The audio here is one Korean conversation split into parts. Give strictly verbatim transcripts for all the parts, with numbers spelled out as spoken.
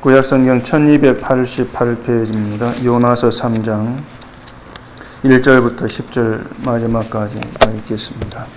구약성경 천이백팔십팔 페이지입니다. 요나서 삼 장 일 절부터 십 절 마지막까지 읽겠습니다.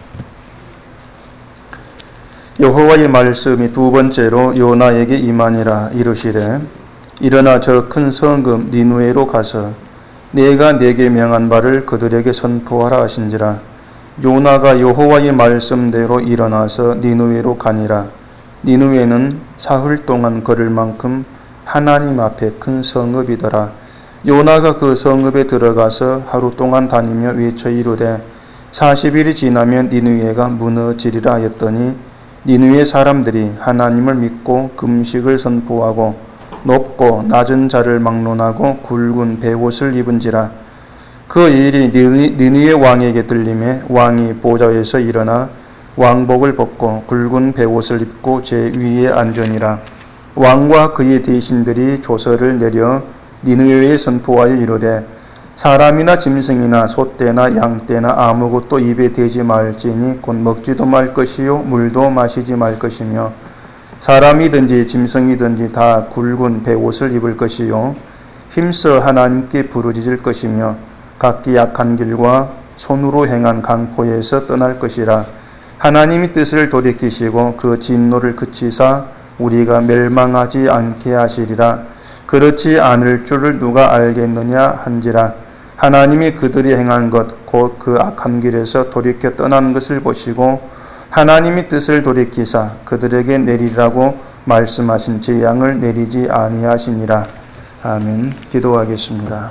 여호와의 말씀이 두 번째로 요나에게 임하니라. 이르시되 일어나 저 큰 성읍 니느웨로 가서 내가 내게 명한 바를 그들에게 선포하라 하신지라. 요나가 여호와의 말씀대로 일어나서 니느웨로 가니라. 니느웨는 사흘 동안 걸을 만큼 하나님 앞에 큰 성읍이더라. 요나가 그 성읍에 들어가서 하루 동안 다니며 외쳐 이르되 사십 일이 지나면 니느웨가 무너지리라 하였더니 니느웨 사람들이 하나님을 믿고 금식을 선포하고 높고 낮은 자를 막론하고 굵은 베옷을 입은지라. 그 일이 니느웨 왕에게 들림에 왕이 보좌에서 일어나 왕복을 벗고 굵은 베옷을 입고 제 위에 앉으니라. 왕과 그의 대신들이 조서를 내려 니느웨에 선포하여 이르되 사람이나 짐승이나 소떼나 양떼나 아무것도 입에 대지 말지니 곧 먹지도 말 것이요 물도 마시지 말 것이며 사람이든지 짐승이든지 다 굵은 베옷을 입을 것이요 힘써 하나님께 부르짖을 것이며 각기 약한 길과 손으로 행한 강포에서 떠날 것이라. 하나님이 뜻을 돌이키시고 그 진노를 그치사 우리가 멸망하지 않게 하시리라. 그렇지 않을 줄을 누가 알겠느냐 한지라. 하나님이 그들이 행한 것 곧 그 악한 길에서 돌이켜 떠나는 것을 보시고 하나님이 뜻을 돌이키사 그들에게 내리라고 말씀하신 재앙을 내리지 아니하시니라. 아멘. 기도하겠습니다.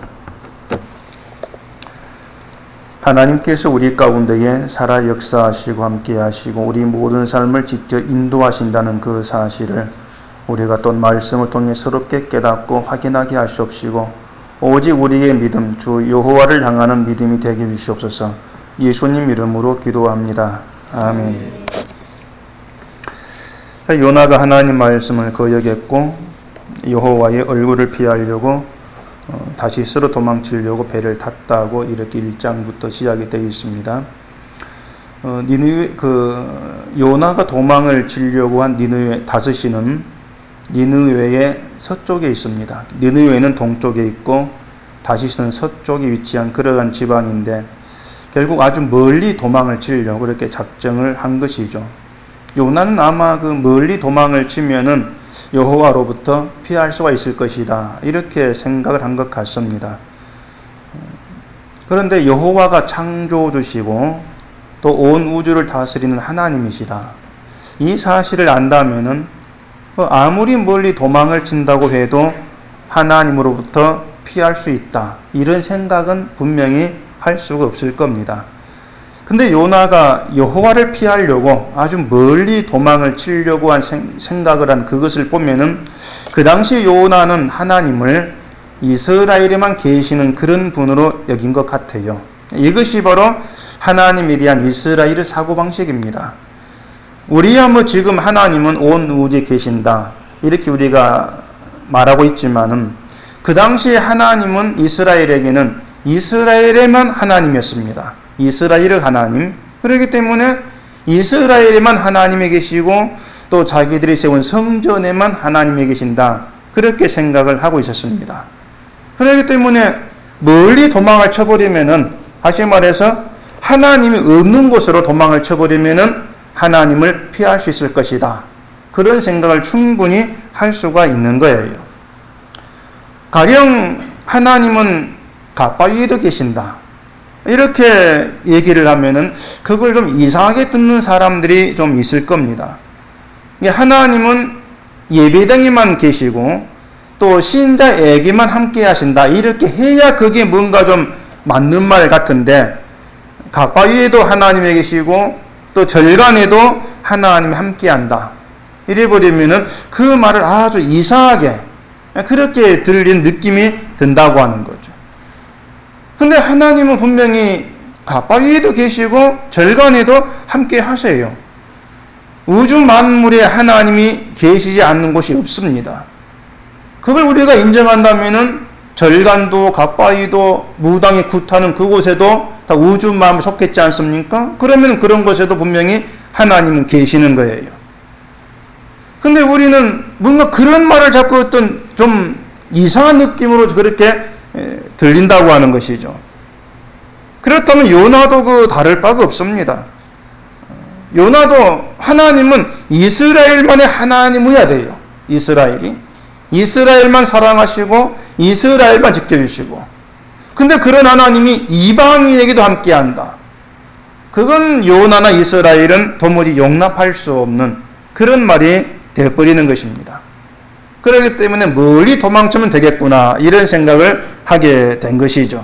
하나님께서 우리 가운데에 살아 역사하시고 함께하시고 우리 모든 삶을 직접 인도하신다는 그 사실을 우리가 또 말씀을 통해 새롭게 깨닫고 확인하게 하시옵시고 오직 우리의 믿음 주 여호와를 향하는 믿음이 되게 주시옵소서. 예수님 이름으로 기도합니다. 아멘. 요나가 하나님 말씀을 거역했고 여호와의 얼굴을 피하려고 어, 다시 스스로 도망치려고 배를 탔다고 이렇게 일 장부터 시작이 되어 있습니다. 어, 니느웨 그 요나가 도망을 치려고 한 니느웨 다섯시는 니느웨의 서쪽에 있습니다. 니느웨는 동쪽에 있고 다시스는 서쪽에 위치한 그러한 지방인데 결국 아주 멀리 도망을 치려고 그렇게 작정을 한 것이죠. 요나는 아마 그 멀리 도망을 치면은 여호와로부터 피할 수가 있을 것이다 이렇게 생각을 한 것 같습니다. 그런데 여호와가 창조주시고 또 온 우주를 다스리는 하나님이시다. 이 사실을 안다면은 아무리 멀리 도망을 친다고 해도 하나님으로부터 피할 수 있다 이런 생각은 분명히 할 수가 없을 겁니다. 근데 요나가 여호와를 피하려고 아주 멀리 도망을 치려고 한 생각을 한 그것을 보면은 그 당시 요나는 하나님을 이스라엘에만 계시는 그런 분으로 여긴 것 같아요. 이것이 바로 하나님에 대한 이스라엘의 사고방식입니다. 우리야 뭐 지금 하나님은 온 우주에 계신다 이렇게 우리가 말하고 있지만은 그 당시에 하나님은 이스라엘에게는 이스라엘에만 하나님이었습니다. 이스라엘의 하나님. 그렇기 때문에 이스라엘에만 하나님이 계시고 또 자기들이 세운 성전에만 하나님이 계신다 그렇게 생각을 하고 있었습니다. 그렇기 때문에 멀리 도망을 쳐버리면은 다시 말해서 하나님이 없는 곳으로 도망을 쳐버리면은 하나님을 피할 수 있을 것이다 그런 생각을 충분히 할 수가 있는 거예요. 가령 하나님은 가까이에도 계신다 이렇게 얘기를 하면은 그걸 좀 이상하게 듣는 사람들이 좀 있을 겁니다. 하나님은 예배당에만 계시고 또 신자에게만 함께 하신다 이렇게 해야 그게 뭔가 좀 맞는 말 같은데 가까이에도 하나님이 계시고 또 절간에도 하나님이 함께 한다 이래버리면은 그 말을 아주 이상하게 그렇게 들린 느낌이 든다고 하는 거죠. 근데 하나님은 분명히 가까이에도 계시고 절간에도 함께 하세요. 우주 만물에 하나님이 계시지 않는 곳이 없습니다. 그걸 우리가 인정한다면은 절간도 가까이도 무당이 굿하는 그곳에도 다 우주 만물에 속했지 않습니까? 그러면 그런 곳에도 분명히 하나님은 계시는 거예요. 근데 우리는 뭔가 그런 말을 자꾸 어떤 좀 이상한 느낌으로 그렇게 들린다고 하는 것이죠. 그렇다면 요나도 그 다를 바가 없습니다. 요나도 하나님은 이스라엘만의 하나님이어야 돼요. 이스라엘이. 이스라엘만 사랑하시고 이스라엘만 지켜주시고. 근데 그런 하나님이 이방인에게도 함께한다. 그건 요나나 이스라엘은 도무지 용납할 수 없는 그런 말이 되어버리는 것입니다. 그렇기 때문에 멀리 도망치면 되겠구나 이런 생각을 하게 된 것이죠.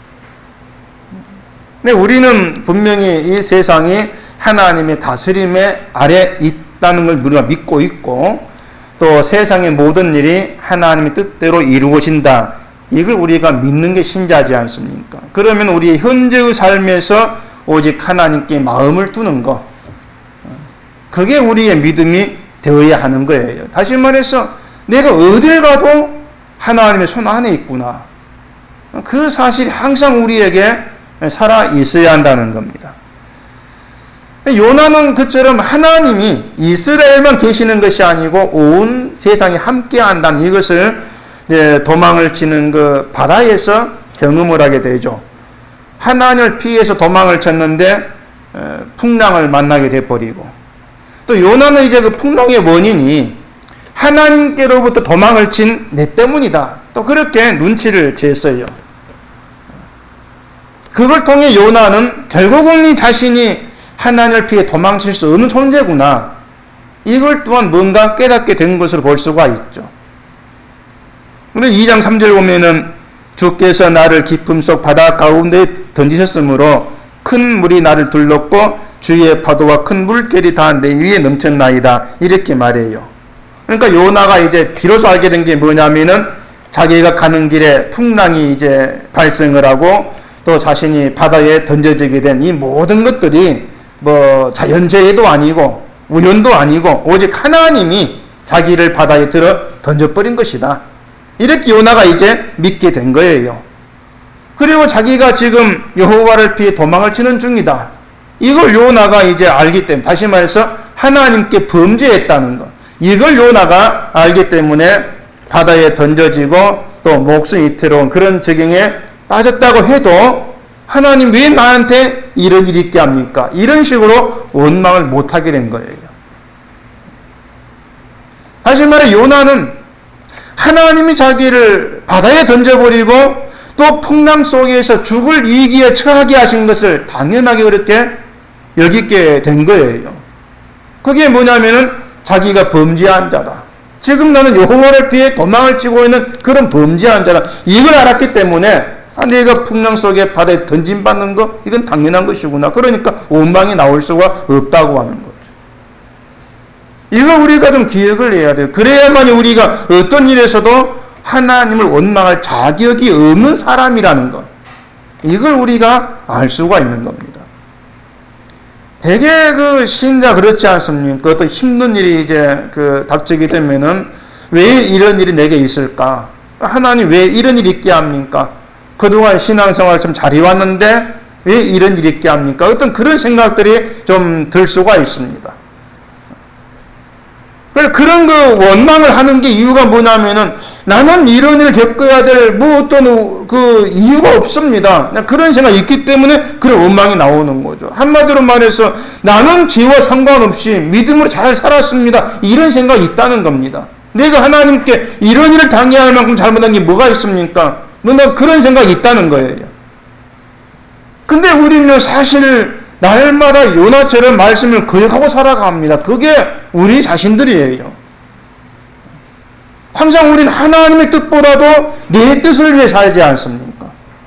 근데 우리는 분명히 이 세상이 하나님의 다스림의 아래 있다는 걸 우리가 믿고 있고 또 세상의 모든 일이 하나님의 뜻대로 이루어진다. 이걸 우리가 믿는 게 신자지 않습니까? 그러면 우리 현재의 삶에서 오직 하나님께 마음을 두는 것. 그게 우리의 믿음이 되어야 하는 거예요. 다시 말해서 내가 어딜 가도 하나님의 손 안에 있구나. 그 사실이 항상 우리에게 살아 있어야 한다는 겁니다. 요나는 그처럼 하나님이 이스라엘만 계시는 것이 아니고 온 세상에 함께 한다는 이것을 이제 도망을 치는 그 바다에서 경험을 하게 되죠. 하나님을 피해서 도망을 쳤는데 풍랑을 만나게 돼버리고 또 요나는 이제 그 풍랑의 원인이 하나님께로부터 도망을 친 내 때문이다. 또 그렇게 눈치를 챘어요. 그걸 통해 요나는 결국은 이 자신이 하나님을 피해 도망칠 수 없는 존재구나. 이걸 또한 뭔가 깨닫게 된 것으로 볼 수가 있죠. 우리 이 장 삼 절 보면은 주께서 나를 깊음 속 바다 가운데 던지셨으므로 큰 물이 나를 둘렀고 주의 파도와 큰 물결이 다 내 위에 넘쳤나이다. 이렇게 말해요. 그러니까 요나가 이제 비로소 알게 된 게 뭐냐면은 자기가 가는 길에 풍랑이 이제 발생을 하고 또 자신이 바다에 던져지게 된 이 모든 것들이 뭐 자연재해도 아니고 우연도 아니고 오직 하나님이 자기를 바다에 들어 던져버린 것이다. 이렇게 요나가 이제 믿게 된 거예요. 그리고 자기가 지금 여호와를 피해 도망을 치는 중이다. 이걸 요나가 이제 알기 때문에 다시 말해서 하나님께 범죄했다는 것. 이걸 요나가 알기 때문에 바다에 던져지고 또 목숨이 이태로운 그런 지경에 빠졌다고 해도 하나님 왜 나한테 이런 일이 있게 합니까? 이런 식으로 원망을 못하게 된 거예요. 다시 말해 요나는 하나님이 자기를 바다에 던져버리고 또 풍랑 속에서 죽을 위기에 처하게 하신 것을 당연하게 그렇게 여기게 된 거예요. 그게 뭐냐면은 자기가 범죄한 자다. 지금 나는 여호와를 피해 도망을 치고 있는 그런 범죄한 자다. 이걸 알았기 때문에 아, 내가 풍랑 속에 바다에 던짐받는 거 이건 당연한 것이구나. 그러니까 원망이 나올 수가 없다고 하는 거죠. 이거 우리가 좀 기억을 해야 돼요. 그래야만 우리가 어떤 일에서도 하나님을 원망할 자격이 없는 사람이라는 것. 이걸 우리가 알 수가 있는 겁니다. 대개 그 신자 그렇지 않습니까? 어떤 힘든 일이 이제 그 닥치게 되면은 왜 이런 일이 내게 있을까? 하나님 왜 이런 일이 있게 합니까? 그동안 신앙생활 좀 잘 해왔는데 왜 이런 일이 있게 합니까? 어떤 그런 생각들이 좀 들 수가 있습니다. 그래서 그런 그 원망을 하는 게 이유가 뭐냐면은 나는 이런 일을 겪어야 될 뭐 어떤 그 이유가 없습니다. 그런 생각이 있기 때문에 그런 원망이 나오는 거죠. 한마디로 말해서 나는 죄와 상관없이 믿음으로 잘 살았습니다. 이런 생각이 있다는 겁니다. 내가 하나님께 이런 일을 당해야 할 만큼 잘못한 게 뭐가 있습니까? 뭔가 그런 생각이 있다는 거예요. 근데 우리는 사실 날마다 요나처럼 말씀을 거역하고 살아갑니다. 그게 우리 자신들이에요. 항상 우리는 하나님의 뜻보다도 내 뜻을 위해 살지 않습니까?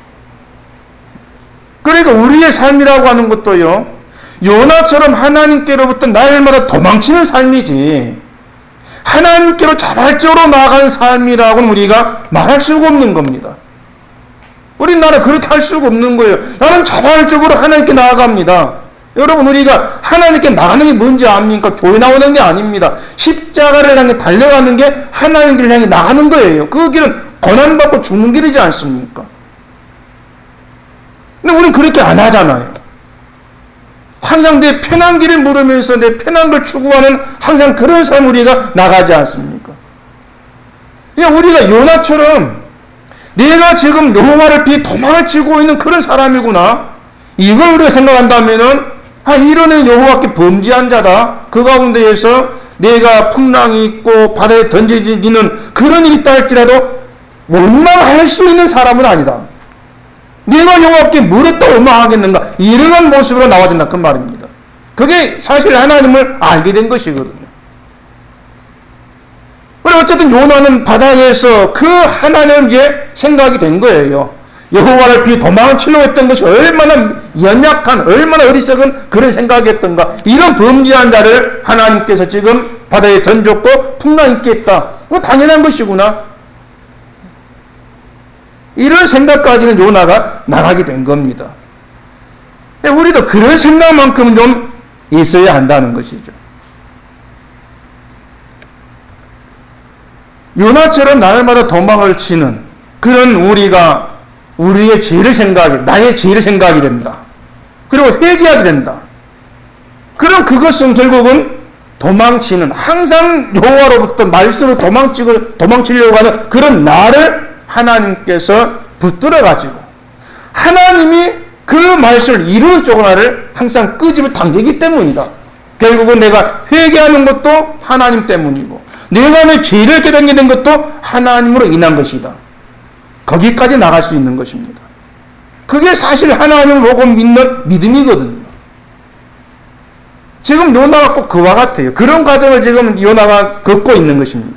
그러니까 우리의 삶이라고 하는 것도요, 요나처럼 하나님께로부터 날마다 도망치는 삶이지, 하나님께로 자발적으로 나아가는 삶이라고는 우리가 말할 수가 없는 겁니다. 우린 나는 그렇게 할 수가 없는 거예요. 나는 자발적으로 하나님께 나아갑니다. 여러분, 우리가 하나님께 나가는 게 뭔지 압니까? 교회 나오는 게 아닙니다. 십자가를 향해 달려가는 게 하나님을 향해 나가는 거예요. 그 길은 고난받고 죽는 길이지 않습니까? 근데 우리는 그렇게 안 하잖아요. 항상 내 편한 길을 물으면서 내 편한 걸 추구하는 항상 그런 삶 우리가 나가지 않습니까? 그냥 우리가 요나처럼 내가 지금 여호와를 피해 도망을 치고 있는 그런 사람이구나. 이걸 우리가 생각한다면은, 아, 이런 여호와께 범죄한 자다. 그 가운데에서 내가 풍랑이 있고 바다에 던져지는 그런 일이 있다 할지라도 원망할 수 있는 사람은 아니다. 내가 여호와께 뭘 했다 원망하겠는가. 이런 모습으로 나와준다. 그 말입니다. 그게 사실 하나님을 알게 된 것이거든요. 어쨌든 요나는 바다에서 그 하나님을 이제 생각이 된 거예요. 여호와를 피해 도망을 치려고 했던 것이 얼마나 연약한, 얼마나 어리석은 그런 생각이었던가. 이런 범죄한 자를 하나님께서 지금 바다에 던졌고 풍랑이 있게 했다. 그거 당연한 것이구나. 이런 생각까지는 요나가 나가게 된 겁니다. 우리도 그런 생각만큼은 좀 있어야 한다는 것이죠. 요나처럼 날마다 도망을 치는 그런 우리가 우리의 죄를 생각이, 나의 죄를 생각이 된다. 그리고 회개하게 된다. 그럼 그것은 결국은 도망치는, 항상 여호와로부터 말씀을 도망치고 도망치려고 하는 그런 나를 하나님께서 붙들어가지고 하나님이 그 말씀을 이루는 쪽으로 나를 항상 끄집어 당기기 때문이다. 결국은 내가 회개하는 것도 하나님 때문이고 내가 내 죄를 깨닫게 된 것도 하나님으로 인한 것이다. 거기까지 나갈 수 있는 것입니다. 그게 사실 하나님을 보고 믿는 믿음이거든요. 지금 요나가 꼭 그와 같아요. 그런 과정을 지금 요나가 겪고 있는 것입니다.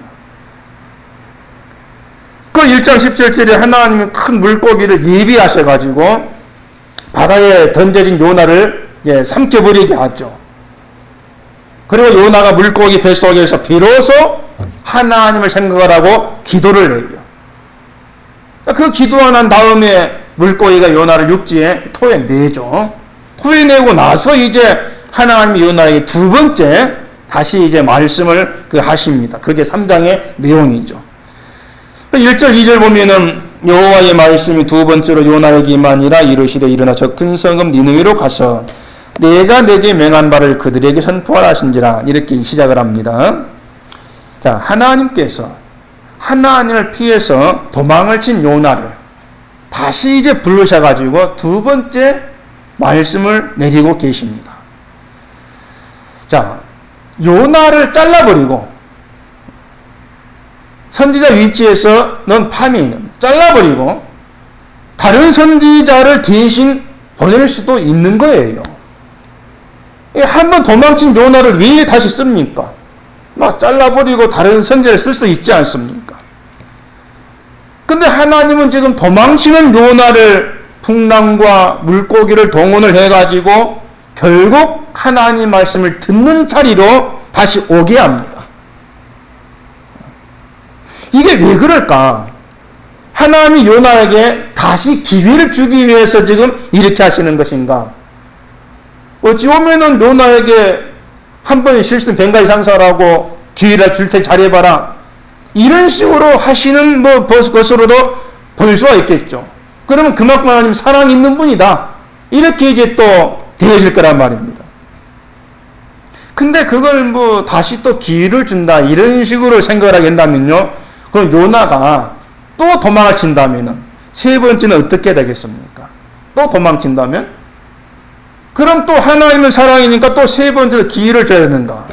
그 일 장 십칠 절에 하나님이 큰 물고기를 예비하셔가지고 바다에 던져진 요나를 예, 삼켜버리게 하죠. 그리고 요나가 물고기 뱃속에서 비로소 하나님을 생각하라고 기도를 해요. 그 기도한 다음에 물고기가 요나를 육지에 토해내죠. 토해내고 나서 이제 하나님이 요나에게 두 번째 다시 이제 말씀을 그 하십니다. 그게 삼 장의 내용이죠. 일 절, 이 절 보면은 여호와의 말씀이 두 번째로 요나에게 임하니라. 이르시되 일어나 저 큰 성읍 니느웨로 가서 내가 내게 명한 바를 그들에게 선포하라 하신지라. 이렇게 시작을 합니다. 자, 하나님께서 하나님을 피해서 도망을 친 요나를 다시 이제 부르셔가지고 두 번째 말씀을 내리고 계십니다. 자, 요나를 잘라버리고 선지자 위치에서 넌 파면 잘라버리고 다른 선지자를 대신 보낼 수도 있는 거예요. 한번 도망친 요나를 왜 다시 씁니까? 막 잘라버리고 다른 선지자를 쓸 수 있지 않습니까? 근데 하나님은 지금 도망치는 요나를 풍랑과 물고기를 동원을 해가지고 결국 하나님 말씀을 듣는 자리로 다시 오게 합니다. 이게 왜 그럴까? 하나님이 요나에게 다시 기회를 주기 위해서 지금 이렇게 하시는 것인가? 어찌 보면은 요나에게 한 번에 실수는 뱅가지 상사라고 기회를 줄 테니 잘해봐라. 이런 식으로 하시는 뭐 것으로도 볼 수가 있겠죠. 그러면 그만큼 하나님 사랑이 있는 분이다. 이렇게 이제 또 되어질 거란 말입니다. 근데 그걸 뭐 다시 또 기회를 준다. 이런 식으로 생각을 하게 된다면요. 그럼 요나가 또 도망을 친다면은 세 번째는 어떻게 되겠습니까? 또 도망친다면? 그럼 또 하나님은 사랑이니까 또 세 번째로 기회를 줘야 되는가?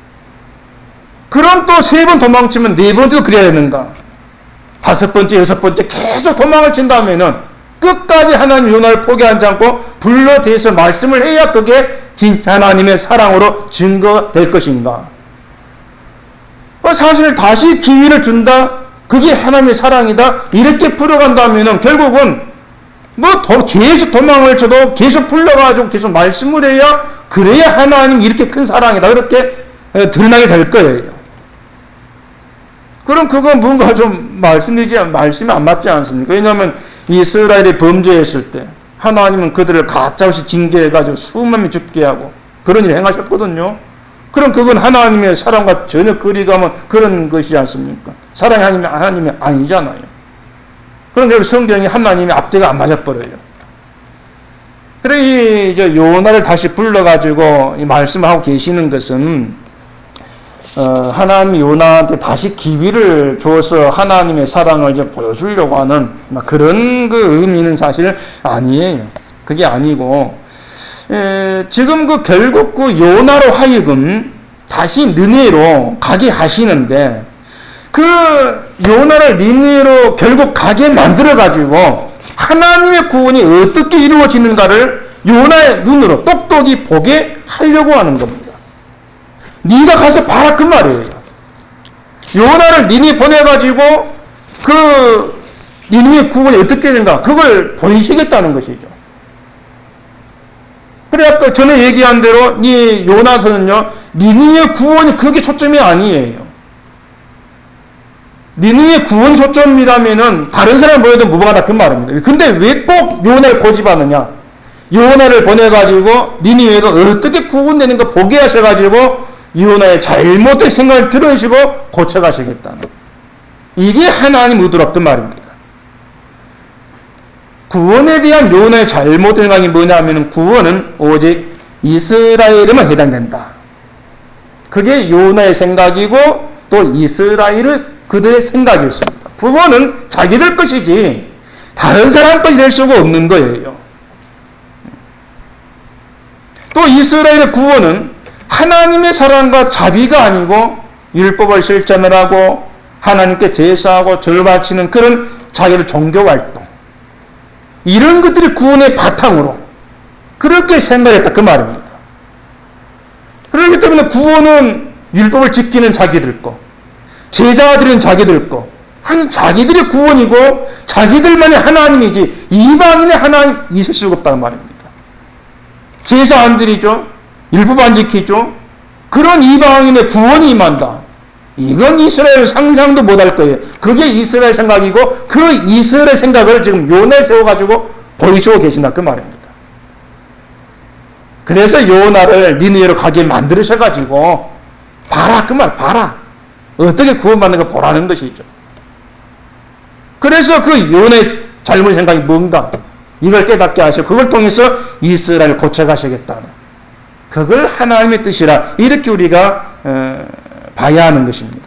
그럼 또 세 번 도망치면 네 번째도 그래야 되는가? 다섯 번째, 여섯 번째 계속 도망을 친다면은 끝까지 하나님 요나를 포기하지 않고 불러대서 말씀을 해야 그게 진짜 하나님의 사랑으로 증거될 것인가? 사실 다시 기회를 준다? 그게 하나님의 사랑이다? 이렇게 풀어간다면은 결국은 뭐 더 계속 도망을 쳐도 계속 불러가지고 계속 말씀을 해야 그래야 하나님 이렇게 큰 사랑이다. 그렇게 드러나게 될 거예요. 그럼 그건 뭔가 좀 말씀이지, 말씀이 안 맞지 않습니까? 왜냐하면 이스라엘이 범죄했을 때 하나님은 그들을 가짜없이 징계해가지고 수만 명 죽게 하고 그런 일을 행하셨거든요. 그럼 그건 하나님의 사랑과 전혀 거리감은 그런 것이지 않습니까? 사랑이 하나님이, 하나님이 아니잖아요. 그럼 여기 성경이 하나님의 앞뒤가 안 맞아버려요. 그래, 이제 요나를 다시 불러가지고 이 말씀하고 계시는 것은, 어, 하나님이 요나한테 다시 기회를 줘서 하나님의 사랑을 이제 보여주려고 하는 그런 그 의미는 사실 아니에요. 그게 아니고, 에, 지금 그 결국 그 요나로 하여금 다시 느네로 가게 하시는데, 그 요나를 니느웨로 결국 가게 만들어가지고 하나님의 구원이 어떻게 이루어지는가를 요나의 눈으로 똑똑히 보게 하려고 하는 겁니다. 네가 가서 봐라 그 말이에요. 요나를 니느웨 보내가지고 그 니느웨 구원이 어떻게 되는가 그걸 보이시겠다는 것이죠. 그래 아까 전에 얘기한 대로 이 요나서는요 니느웨 구원이 그게 초점이 아니에요. 니느웨 구원 초점이라면은 다른 사람 보여도 무방하다 그 말입니다. 근데 왜 꼭 요나를 고집하느냐? 요나를 보내가지고 니느웨가 어떻게 구원되는가 보게 하셔가지고 요나의 잘못된 생각을 들으시고 고쳐가시겠다는 이게 하나님 의도로 그 말입니다. 구원에 대한 요나의 잘못된 생각이 뭐냐면은 구원은 오직 이스라엘에만 해당된다. 그게 요나의 생각이고 또 이스라엘의 그들의 생각이었습니다. 구원은 자기들 것이지 다른 사람 것이 될 수가 없는 거예요. 또 이스라엘의 구원은 하나님의 사랑과 자비가 아니고 율법을 실천을 하고 하나님께 제사하고 절 바치는 그런 자기의 종교활동 이런 것들이 구원의 바탕으로 그렇게 생각했다 그 말입니다. 그렇기 때문에 구원은 율법을 지키는 자기들 거 제사 드리는 자기들 거 한 자기들의 구원이고 자기들만이 하나님이지 이방인의 하나님 있을 수가 없다는 말입니다. 제사 안 드리죠. 율법 안 지키죠. 그런 이방인의 구원이 임한다. 이건 이스라엘 상상도 못할 거예요. 그게 이스라엘 생각이고 그 이스라엘 생각을 지금 요나에 세워가지고 보이시고 계신다 그 말입니다. 그래서 요나를 니느웨로 가게 만들으셔가지고 봐라 그 말 봐라. 어떻게 구원받는 거 보라는 것이죠. 그래서 그 요나의 잘못 생각이 뭔가 이걸 깨닫게 하시고 그걸 통해서 이스라엘을 고쳐가시겠다는 그걸 하나님의 뜻이라 이렇게 우리가 어, 봐야 하는 것입니다.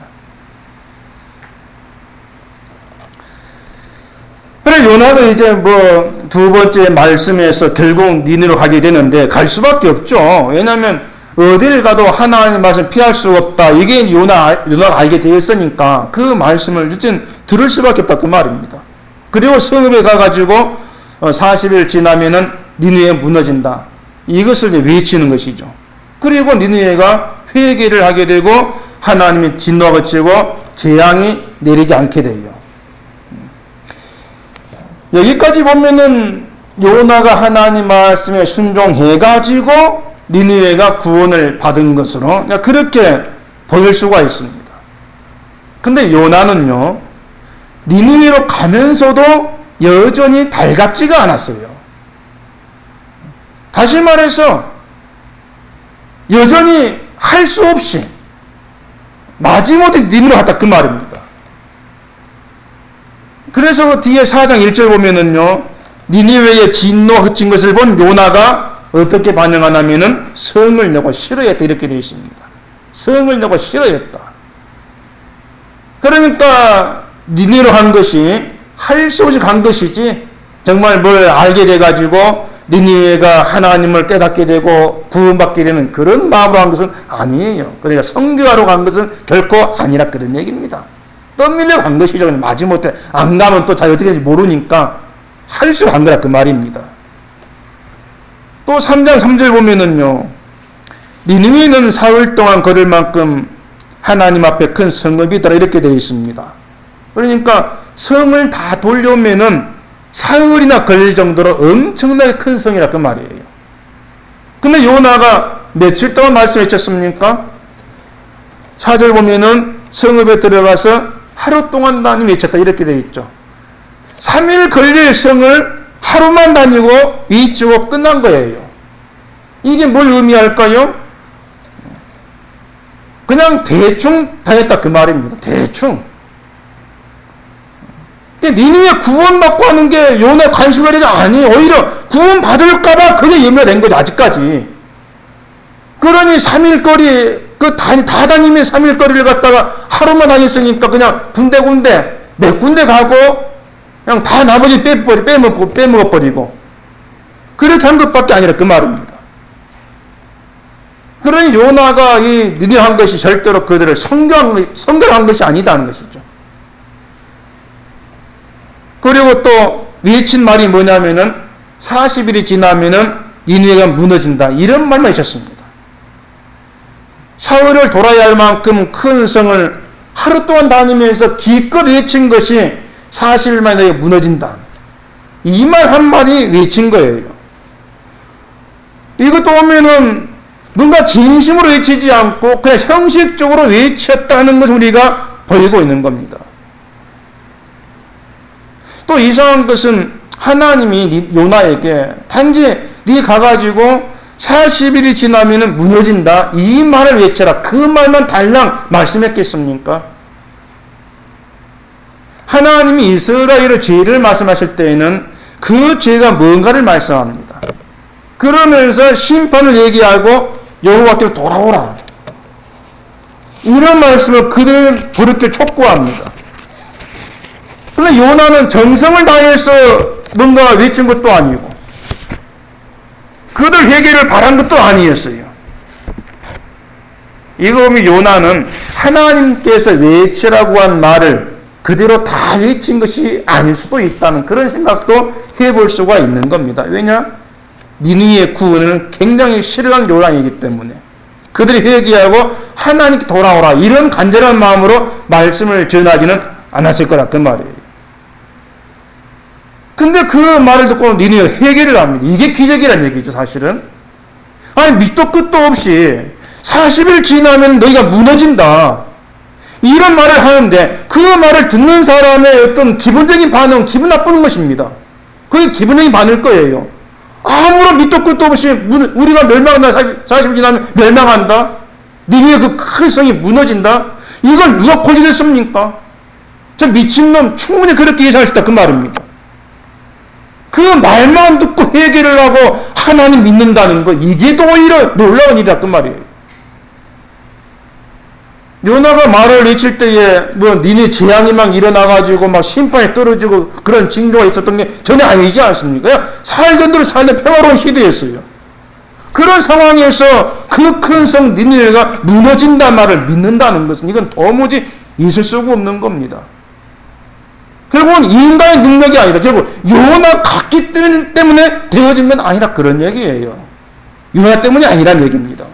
그래 요나는 이제 뭐 두 번째 말씀에서 결국 니느웨로 가게 되는데 갈 수밖에 없죠. 왜냐하면 어딜 가도 하나님의 말씀 피할 수 없다. 이게 요나, 요나가 알게 되었으니까 그 말씀을 어쨌든 들을 수밖에 없다 그 말입니다. 그리고 성읍에 가가지고 사십 일 지나면은 니느웨가 무너진다. 이것을 이제 외치는 것이죠. 그리고 니느웨가 회개를 하게 되고 하나님의 진노가 그치고 재앙이 내리지 않게 돼요. 여기까지 보면은 요나가 하나님 말씀에 순종해가지고 니느웨가 구원을 받은 것으로 그렇게 보일 수가 있습니다. 근데 요나는요 니느웨로 가면서도 여전히 달갑지가 않았어요. 다시 말해서 여전히 할 수 없이 마지못해 니느웨로 갔다 그 말입니다. 그래서 뒤에 사 장 일 절 보면은요 니느웨의 진노가 그친 것을 본 요나가 어떻게 반응하냐면은 성을 내고 싫어했다 이렇게 되어 있습니다. 성을 내고 싫어했다. 그러니까 니느웨로 한 것이 할 수 없이 간 것이지 정말 뭘 알게 돼가지고 니느웨가 하나님을 깨닫게 되고 구원받게 되는 그런 마음으로 한 것은 아니에요. 그러니까 선교하러 간 것은 결코 아니라 그런 얘기입니다. 떠밀려 간 것이죠. 마지못해 안 가면 또 자기 어떻게 될지 모르니까 할 수 간 거라 그 말입니다. 또 삼 장 삼 절 보면은요 니느웨는 사흘 동안 걸을 만큼 하나님 앞에 큰 성읍이더라 이렇게 되어 있습니다. 그러니까 성을 다 돌려오면은 사흘이나 걸릴 정도로 엄청나게 큰 성이라 그 말이에요. 근데 요나가 며칠 동안 말씀했었습니까? 사 절 보면은 성읍에 들어가서 하루 동안 다니며 외쳤다 이렇게 되어 있죠. 삼 일 걸릴 성을 하루만 다니고 외치고 끝난 거예요. 이게 뭘 의미할까요? 그냥 대충 다녔다 그 말입니다. 대충. 니느웨 구원받고 하는 게 요나 관심거리가 아니에요. 오히려 구원받을까봐 그게 염려된 거죠. 아직까지. 그러니 삼 일 거리 그 다, 다 다니면 삼 일 거리를 갔다가 하루만 다녔으니까 그냥 군데군데 몇 군데 가고 그냥 다 나머지 빼버리, 빼먹고, 빼먹어버리고 그렇게 한 것밖에 아니라 그 말입니다. 그러니 요나가 이 니느웨한 것이 절대로 그들을 성결한, 성결한 것이 아니다는 것이죠. 그리고 또 외친 말이 뭐냐면은 사십 일이 지나면은 니느웨가 무너진다. 이런 말만 하셨습니다. 사흘을 돌아야 할 만큼 큰 성을 하루 동안 다니면서 기껏 외친 것이 사십 일 만에 무너진다. 이 말 한마디 외친 거예요. 이것도 보면은 뭔가 진심으로 외치지 않고 그냥 형식적으로 외쳤다는 것을 우리가 보이고 있는 겁니다. 또 이상한 것은 하나님이 요나에게 단지 네 가가지고 사십 일이 지나면 무너진다. 이 말을 외쳐라. 그 말만 달랑 말씀했겠습니까? 하나님이 이스라엘의 죄를 말씀하실 때에는 그 죄가 뭔가를 말씀합니다. 그러면서 심판을 얘기하고 여호와께로 돌아오라. 이런 말씀을 그들 부르게 촉구합니다. 그런데 요나는 정성을 다해서 뭔가 외친 것도 아니고 그들 회개를 바란 것도 아니었어요. 이거 보면 요나는 하나님께서 외치라고 한 말을 그대로 다 외친 것이 아닐 수도 있다는 그런 생각도 해볼 수가 있는 겁니다. 왜냐? 니느웨의 구원을 굉장히 싫어한 요나이기 때문에 그들이 회개하고 하나님께 돌아오라 이런 간절한 마음으로 말씀을 전하지는 않았을 거라 그 말이에요. 근데 그 말을 듣고 니느웨가 회개를 합니다. 이게 기적이라는 얘기죠, 사실은. 아니, 밑도 끝도 없이 사십 일 지나면 너희가 무너진다. 이런 말을 하는데 그 말을 듣는 사람의 어떤 기본적인 반응, 기분 나쁘는 것입니다. 그게 기본적인 반응일 거예요. 아무런 밑도 끝도 없이 우리가 멸망한다. 사십 일 지나면 멸망한다. 니느웨 그 큰 성이 무너진다. 이걸 누가 고지됐습니까? 저 미친놈 충분히 그렇게 예상할 수 있다. 그 말입니다. 그 말만 듣고 회개를 하고 하나님 믿는다는 거 이게 더 오히려 놀라운 일이다. 그 말이에요. 요나가 말을 외칠 때에 뭐 니네 재앙이 막 일어나가지고 막 심판이 떨어지고 그런 징조가 있었던 게 전혀 아니지 않습니까? 살던 대로 살던 평화로운 시대였어요. 그런 상황에서 그 큰 성 니느웨가 무너진다는 말을 믿는다는 것은 이건 도무지 있을 수가 없는 겁니다. 결국은 인간의 능력이 아니라 결국 요나 갔기 때문에 되어진 건 아니라 그런 얘기예요. 요나 때문이 아니란 얘기입니다.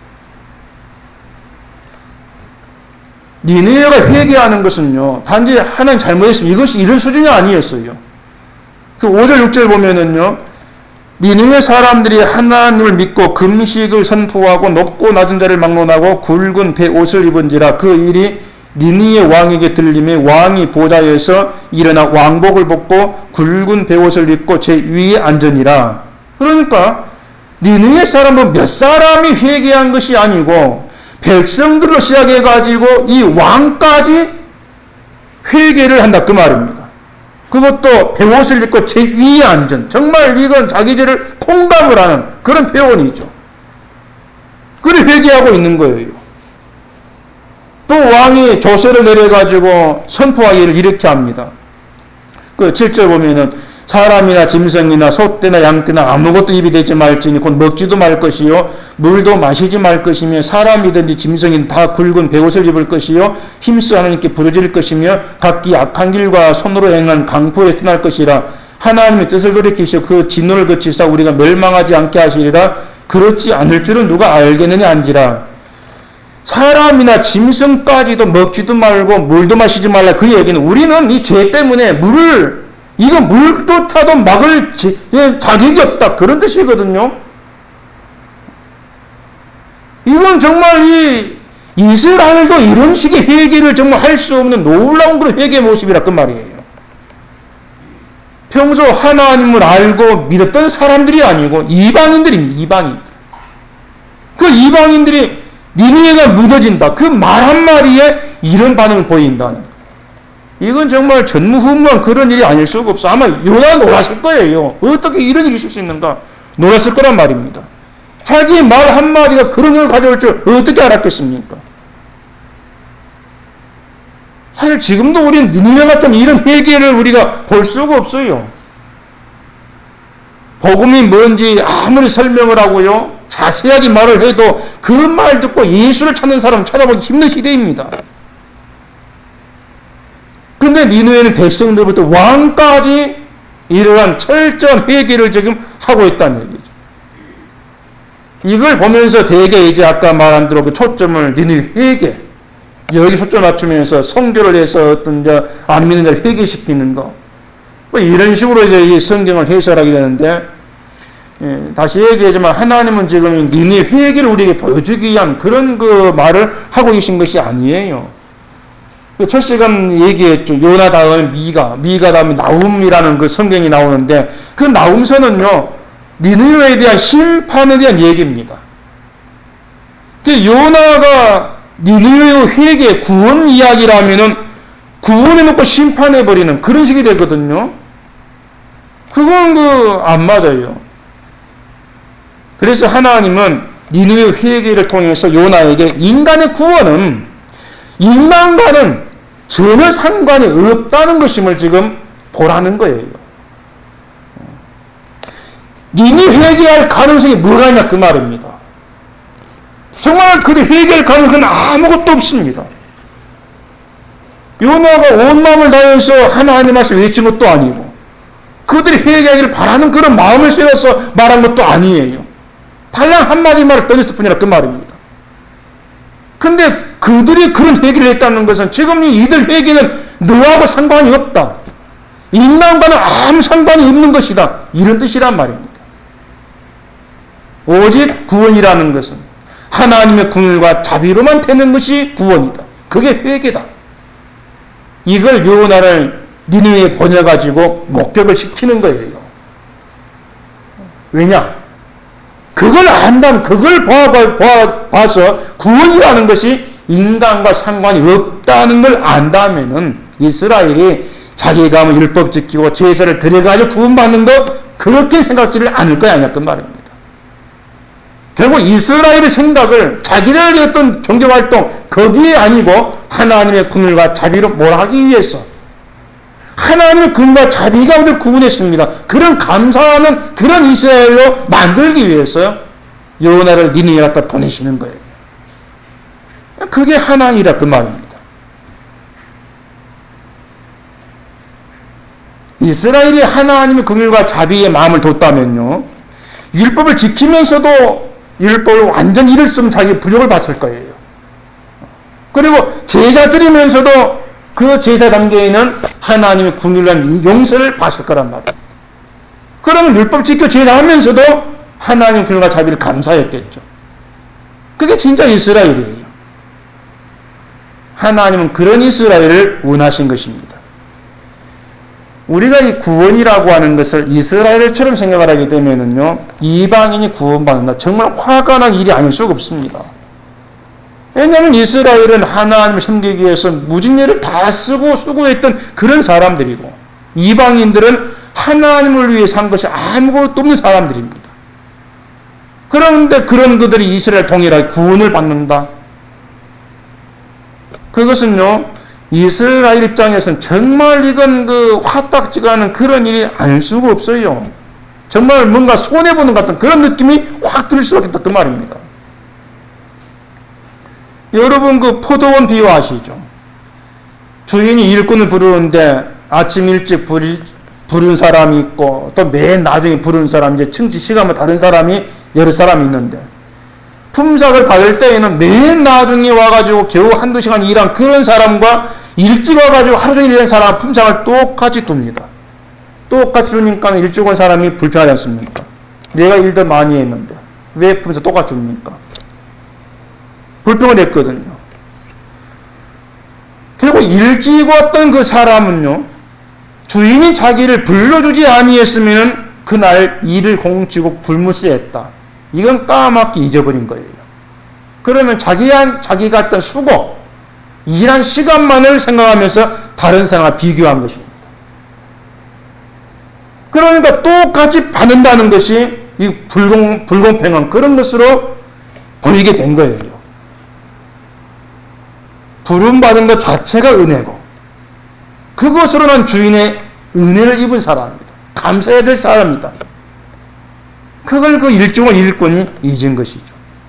니느웨가 회개하는 것은요, 단지 하나님 잘못했으면 이것이 이런 수준이 아니었어요. 그 오 절 육 절 보면은요, 니느웨 사람들이 하나님을 믿고 금식을 선포하고 높고 낮은 자를 막론하고 굵은 베옷을 입은지라 그 일이 니느웨 왕에게 들림에 왕이 보좌에서 일어나 왕복을 벗고 굵은 베옷을 입고 제 위에 앉으니라. 그러니까 니느웨 사람은 몇 사람이 회개한 것이 아니고 백성들로 시작해가지고 이 왕까지 회개를 한다 그 말입니다. 그것도 베옷을 입고 제 위에 앉은, 정말 이건 자기 죄를 통감을 하는 그런 표현이죠. 그래 회개하고 있는 거예요. 또 왕이 조서를 내려가지고 선포하기를 이렇게 합니다. 그 칠 절 보면은 사람이나 짐승이나 소떼나 양떼나 아무것도 입이 되지 말지니 곧 먹지도 말 것이요 물도 마시지 말 것이며 사람이든지 짐승이든 다 굵은 베옷을 입을 것이요 힘써 하나님께 부르짖을 것이며 각기 악한 길과 손으로 행한 강포에 떠날 것이라. 하나님의 뜻을 돌이키시어 그 진노를 거치사 우리가 멸망하지 않게 하시리라. 그렇지 않을 줄은 누가 알겠느냐 한지라. 사람이나 짐승까지도 먹지도 말고 물도 마시지 말라. 그 얘기는 우리는 이 죄 때문에 물을 이거 물조차도 막을 자격이 없다. 그런 뜻이거든요. 이건 정말 이 이스라엘도 이런 식의 회개를 정말 할 수 없는 놀라운 그런 회개 모습이라 그 말이에요. 평소 하나님을 알고 믿었던 사람들이 아니고 이방인들입니다. 이방인들. 그 이방인들이 니느웨가 무너진다. 그 말 한마디에 이런 반응을 보인다는. 이건 정말 전무후무한 그런 일이 아닐 수가 없어. 아마 요나 놀랐을 거예요. 어떻게 이런 일이 있을 수 있는가? 놀랐을 거란 말입니다. 자기 말 한마디가 그런 영을 가져올 줄 어떻게 알았겠습니까? 사실 지금도 우리는 니느웨 같은 이런 회개를 우리가 볼 수가 없어요. 복음이 뭔지 아무리 설명을 하고요, 자세하게 말을 해도 그 말 듣고 예수를 찾는 사람 찾아보기 힘든 시대입니다. 근데 니느웨는 백성들부터 왕까지 이러한 철저한 회개를 지금 하고 있다는 얘기죠. 이걸 보면서 대개 이제 아까 말한 대로 그 초점을 니느웨 회개, 여기 초점 맞추면서 성교를 해서 어떤 이제 안 믿는 자를 회개시키는 거, 뭐 이런 식으로 이제 이 성경을 해설하게 되는데, 예, 다시 얘기하지만 하나님은 지금 니느웨 회개를 우리에게 보여주기 위한 그런 그 말을 하고 계신 것이 아니에요. 첫 시간 얘기했죠. 요나 다음에 미가, 미가 다음에 나움이라는 그 성경이 나오는데, 그 나움서는요, 니느웨에 대한 심판에 대한 얘기입니다. 그 요나가 니느웨의 회개, 구원 이야기라면은 구원해놓고 심판해버리는 그런 식이 되거든요. 그건 그 안 맞아요. 그래서 하나님은 니느웨 회개를 통해서 요나에게 인간의 구원은 인간과는 전혀 상관이 없다는 것임을 지금 보라는 거예요. 니느웨 회개할 가능성이 뭐가 있냐 그 말입니다. 정말 그들 회개할 가능성은 아무것도 없습니다. 요나가 온 마음을 다해서 하나님 말씀 외친 것도 아니고 그들이 회개하기를 바라는 그런 마음을 세워서 말한 것도 아니에요. 단량 한마디 말을 던졌을 뿐이라 그 말입니다. 근데 그들이 그런 회개를 했다는 것은 지금 이들 회개는 너하고 상관이 없다. 인간과는 아무 상관이 없는 것이다. 이런 뜻이란 말입니다. 오직 구원이라는 것은 하나님의 긍휼과 자비로만 되는 것이 구원이다. 그게 회개다. 이걸 요나를 니느웨에 보내가지고 목격을 시키는 거예요. 왜냐? 그걸 안다면, 그걸 봐, 봐, 봐서 구원이라는 것이 인간과 상관이 없다는 걸 안다면은 이스라엘이 자기가 뭐 율법 지키고 제사를 드려가지고 구원받는 거 그렇게 생각지를 않을 거야, 아니야, 그 말입니다. 결국 이스라엘의 생각을 자기들의 어떤 종교활동 거기에 아니고 하나님의 긍휼과 자비로 몰아가기 위해서 하나님의 긍휼과 자비가 우리를 구원했습니다. 그런 감사하는 그런 이스라엘로 만들기 위해서 요나를 니느웨에 갖다 보내시는 거예요. 그게 하나님이라 그 말입니다. 이스라엘이 하나님의 긍휼과 자비의 마음을 뒀다면요, 율법을 지키면서도 율법을 완전히 잃을 수 없는 자기의 부족을 봤을 거예요. 그리고 제사 드리면서도 그 제사 단계에는 하나님의 긍휼한 용서를 봤을 거란 말이에요. 그러면 율법 지켜 제사하면서도 하나님의 긍휼과 자비를 감사했겠죠. 그게 진짜 이스라엘이에요. 하나님은 그런 이스라엘을 원하신 것입니다. 우리가 이 구원이라고 하는 것을 이스라엘처럼 생각을 하게 되면은요, 이방인이 구원받는다. 정말 화가 난 일이 아닐 수가 없습니다. 왜냐하면 이스라엘은 하나님을 섬기기 위해서 무진례를 다 쓰고 수고했던 그런 사람들이고, 이방인들은 하나님을 위해 산 것이 아무것도 없는 사람들입니다. 그런데 그런 그들이 이스라엘 통일하게 구원을 받는다. 그것은요, 이스라엘 입장에서는 정말 이건 그 화딱지가 않은 그런 일이 아닐 수가 없어요. 정말 뭔가 손해보는 것 같은 그런 느낌이 확 들 수밖에 없다 그 말입니다. 여러분 그 포도원 비유 아시죠? 주인이 일꾼을 부르는데 아침 일찍 부리, 부른 사람이 있고 또 맨 나중에 부르는 사람, 이제 청지 시간만 다른 사람이 여러 사람이 있는데, 품삯을 받을 때에는 맨 나중에 와가지고 겨우 한두 시간 일한 그런 사람과 일찍 와가지고 하루 종일 일한 사람 품삯을 똑같이 둡니다. 똑같이 주니까 일찍 온 사람이 불편하지 않습니까? 내가 일 더 많이 했는데 왜 품삯 똑같이 줍니까? 불평을 했거든요. 결국 일찍 왔던 그 사람은요, 주인이 자기를 불러주지 아니했으면 그날 일을 공치고 굶으세 했다. 이건 까맣게 잊어버린 거예요. 그러면 자기한, 자기가 했던 수고, 일한 시간만을 생각하면서 다른 사람과 비교한 것입니다. 그러니까 똑같이 받는다는 것이 이 불공, 불공평한 그런 것으로 보이게 된 거예요. 부름받은 것 자체가 은혜고, 그것으로 난 주인의 은혜를 입은 사람입니다. 감사해야 될 사람입니다. 그걸 그 일종의 일꾼이 잊은 것이죠.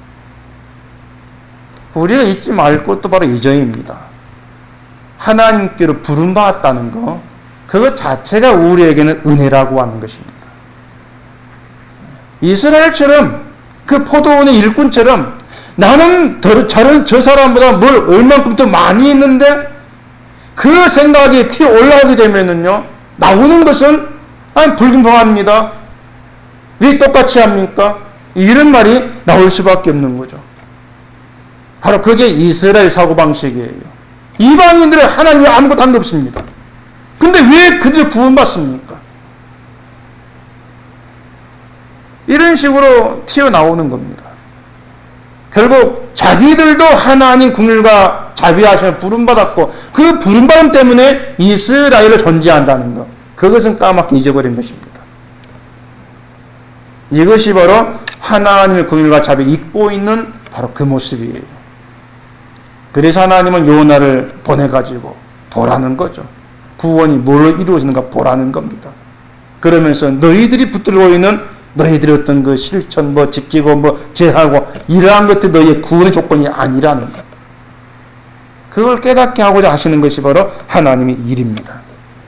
우리가 잊지 말 것도 바로 이 점입니다. 하나님께로 부름받았다는 것, 그것 자체가 우리에게는 은혜라고 하는 것입니다. 이스라엘처럼 그 포도원의 일꾼처럼 나는 저런 저 사람보다 뭘 얼만큼 더 많이 있는데 그 생각이 튀어 올라오게 되면은요, 나오는 것은 아니 불공평합니다. 왜 똑같이 합니까? 이런 말이 나올 수밖에 없는 거죠. 바로 그게 이스라엘 사고방식이에요. 이방인들은 하나님이 아무것도 한 게 없습니다. 근데 왜 그들 구원받습니까? 이런 식으로 튀어나오는 겁니다. 결국 자기들도 하나님 긍휼과 자비하심을 부름받았고 그 부름받음 때문에 이스라엘을 존재한다는 것, 그것은 까맣게 잊어버린 것입니다. 이것이 바로 하나님의 긍휼과 자비를 잊고 있는 바로 그 모습이에요. 그래서 하나님은 요나를 보내가지고 보라는 거죠. 구원이 뭘로 이루어지는가 보라는 겁니다. 그러면서 너희들이 붙들고 있는 너희들의 어떤 그 실천, 뭐 지키고 뭐 제하고 이러한 것들 너희의 구원의 조건이 아니라는 것. 그걸 깨닫게 하고자 하시는 것이 바로 하나님의 일입니다.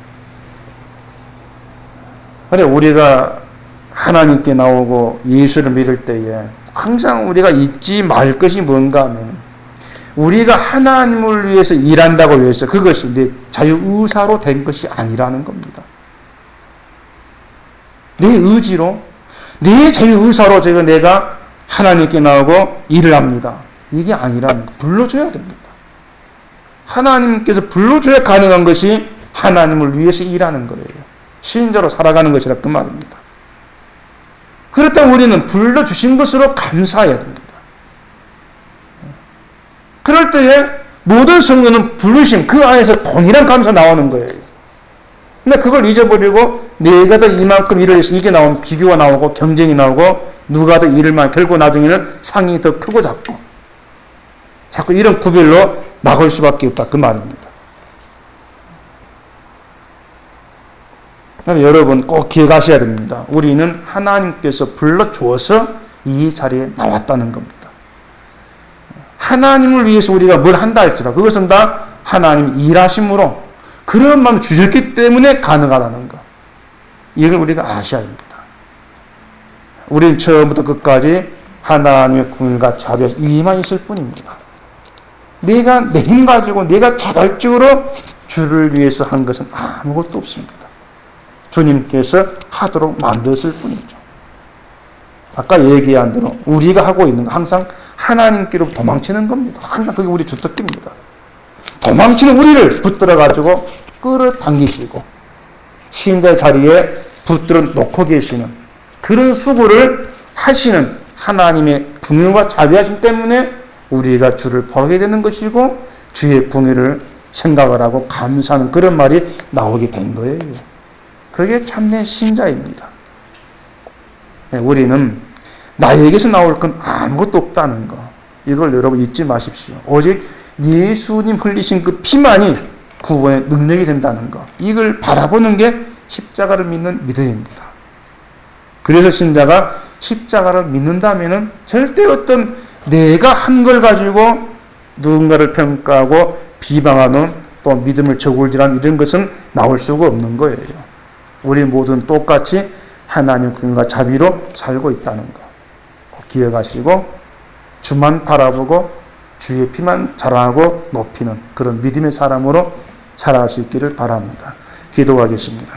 그래 우리가 하나님께 나오고 예수를 믿을 때에 항상 우리가 잊지 말 것이 뭔가 하면 우리가 하나님을 위해서 일한다고 해서 그것이 내 자유의사로 된 것이 아니라는 겁니다. 내 의지로, 내 자유의사로 제가 내가 하나님께 나오고 일을 합니다. 이게 아니라는 거. 불러줘야 됩니다. 하나님께서 불러줘야 가능한 것이 하나님을 위해서 일하는 거예요. 신자로 살아가는 것이라 그 말입니다. 그렇다면 우리는 불러주신 것으로 감사해야 됩니다. 그럴 때에 모든 성도는 부르심, 그 안에서 동일한 감사 나오는 거예요. 근데 그걸 잊어버리고 내가 더 이만큼 일을 해서 이게 나오면 비교가 나오고 경쟁이 나오고 누가 더 일을 많이, 결국 나중에는 상이 더 크고 작고 자꾸 이런 구별로 나갈 수밖에 없다 그 말입니다. 여러분 꼭 기억하셔야 됩니다. 우리는 하나님께서 불러주어서 이 자리에 나왔다는 겁니다. 하나님을 위해서 우리가 뭘 한다 할지라 그것은 다 하나님 일하심으로 그런 마음을 주셨기 때문에 가능하다는 것. 이걸 우리가 아셔야 됩니다. 우리는 처음부터 끝까지 하나님의 긍휼과 자비에 이만 있을 뿐입니다. 내가 내 힘 가지고 내가 자발적으로 주를 위해서 한 것은 아무것도 없습니다. 주님께서 하도록 만드셨을 뿐이죠. 아까 얘기한 대로 우리가 하고 있는 거 항상 하나님께로 도망치는 겁니다. 항상 그게 우리 주특기입니다. 도망치는 우리를 붙들어가지고 끌어당기시고 신자의 자리에 붙들어 놓고 계시는 그런 수고를 하시는 하나님의 긍휼과 자비하심 때문에 우리가 주를 보게 되는 것이고 주의 긍휼을 생각을 하고 감사하는 그런 말이 나오게 된 거예요. 그게 참된 신자입니다. 우리는 나에게서 나올 건 아무것도 없다는 거. 이걸 여러분 잊지 마십시오. 오직 예수님 흘리신 그 피만이 구원의 능력이 된다는 거. 이걸 바라보는 게 십자가를 믿는 믿음입니다. 그래서 신자가 십자가를 믿는다면은 절대 어떤 내가 한 걸 가지고 누군가를 평가하고 비방하는 또 믿음을 저울질하는 이런 것은 나올 수가 없는 거예요. 우리 모두는 똑같이 하나님 긍휼과 자비로 살고 있다는 거 꼭 기억하시고 주만 바라보고 주의 피만 자랑하고 높이는 그런 믿음의 사람으로 살아갈 수 있기를 바랍니다. 기도하겠습니다.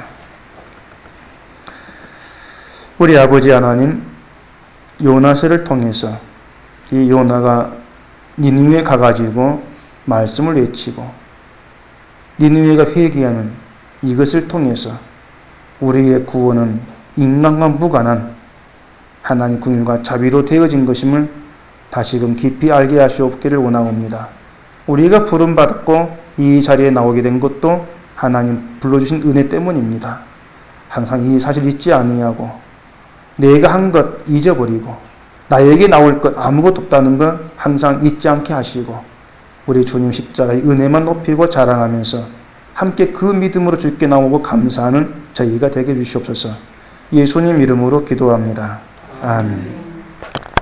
우리 아버지 하나님, 요나서를 통해서 이 요나가 니느웨에 가가지고 말씀을 외치고 니느웨가 회개하는 이것을 통해서 우리의 구원은 인간과 무관한 하나님 긍휼과 자비로 되어진 것임을 다시금 깊이 알게 하시옵기를 원하옵니다. 우리가 부름받고 이 자리에 나오게 된 것도 하나님 불러주신 은혜 때문입니다. 항상 이 사실 잊지 아니하고 내가 한 것 잊어버리고 나에게 나올 것 아무것도 없다는 것 항상 잊지 않게 하시고 우리 주님 십자가의 은혜만 높이고 자랑하면서 함께 그 믿음으로 주께 나오고 감사하는 저희가 되게 해주시옵소서. 예수님 이름으로 기도합니다. 아멘.